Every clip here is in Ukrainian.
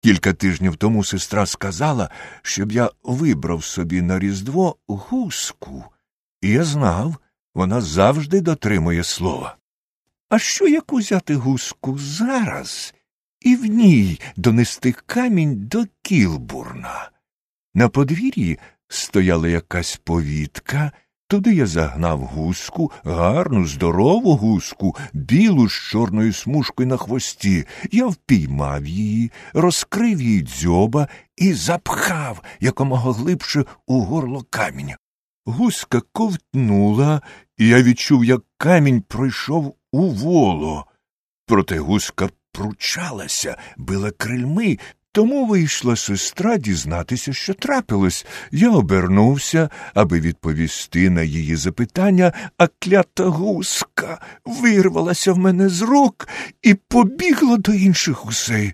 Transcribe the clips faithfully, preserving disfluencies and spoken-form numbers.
Кілька тижнів тому сестра сказала, щоб я вибрав собі на Різдво гуску. І я знав, вона завжди дотримує слова. А що як узяти гуску зараз і в ній донести камінь до Кілбурна? На подвір'ї стояла якась повітка, туди я загнав гуску, гарну, здорову гуску, білу з чорною смужкою на хвості. Я впіймав її, розкрив їй дзьоба і запхав якомога глибше у горло каменя. Гуска ковтнула, і я відчув, як камінь пройшов у воло. Проте гуска пручалася, била крильми, тому вийшла сестра дізнатися, що трапилось. Я обернувся, аби відповісти на її запитання, а клята гуска вирвалася в мене з рук і побігла до інших гусей.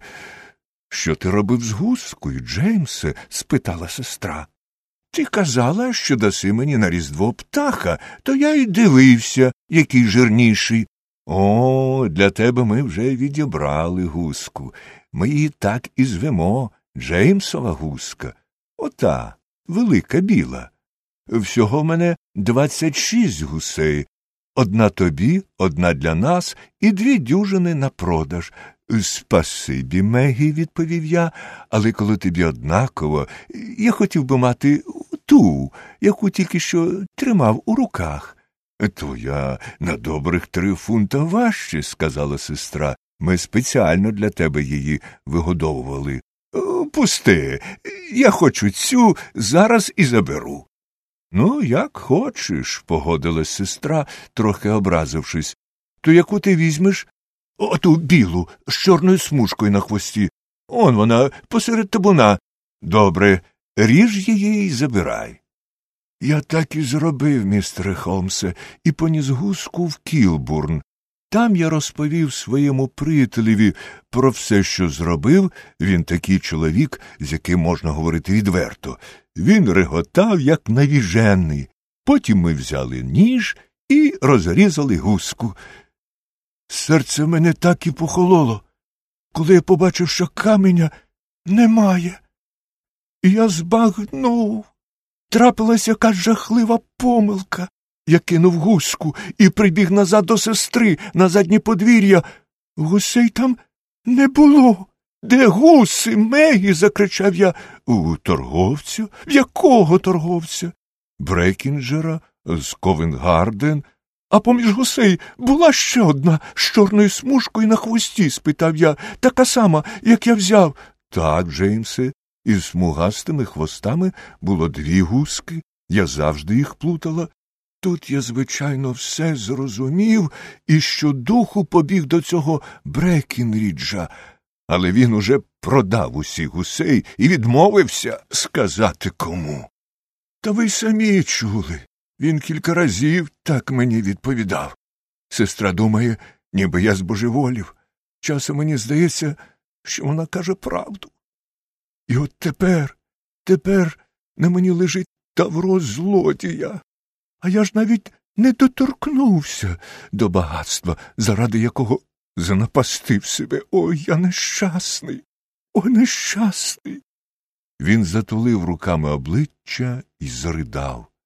— Що ти робив з гускою, Джеймсе? — спитала сестра. — Ти казала, що даси мені на Різдво птаха, то я й дивився, який жирніший. — О, для тебе ми вже відібрали гуску. Ми її так і звемо — Джеймсова гуска. Ота, велика біла. Всього в мене двадцять шість гусей. Одна тобі, одна для нас і дві дюжини на продаж. — Спасибі, Мегі, — відповів я, — але коли тобі однаково, я хотів би мати ту, яку тільки що тримав у руках. — То я на добрих три фунта важче, — сказала сестра. Ми спеціально для тебе її вигодовували. — Пусти, я хочу цю, зараз і заберу. — Ну, як хочеш, — погодилась сестра, трохи образившись. — То яку ти візьмеш? — Оту білу, з чорною смужкою на хвості. Он вона, посеред табуна. — Добре, ріж її і забирай. Я так і зробив, містере Холмсе, і поніс гуску в Кілбурн. Там я розповів своєму приятелеві про все, що зробив. Він такий чоловік, з яким можна говорити відверто. Він реготав, як навіжений. Потім ми взяли ніж і розрізали гуску. Серце в мене так і похололо, коли я побачив, що каменя немає. І я збагнув. Трапилась якась жахлива помилка. Я кинув гуску і прибіг назад до сестри на заднє подвір'я. Гусей там не було. — Де гуси, Мегі? — закричав я. — У торговця? — В якого торговця? — Брекінджера, з Ковенгарден. — А поміж гусей була ще одна з чорною смужкою на хвості? — спитав я. — Така сама, як я взяв. — Так, Джеймсе, із смугастими хвостами було дві гуски. Я завжди їх плутала. Тут я, звичайно, все зрозумів і щодуху побіг до цього Брекінріджа. Але він уже продав усіх гусей і відмовився сказати кому. Та ви самі чули. Він кілька разів так мені відповідав. Сестра думає, ніби я збожеволів. Часом мені здається, що вона каже правду. І от тепер, тепер на мені лежить тавро злодія. А я ж навіть не доторкнувся до багатства, заради якого занапастив себе. Ой, я нещасний, ой, нещасний. Він затулив руками обличчя і заридав.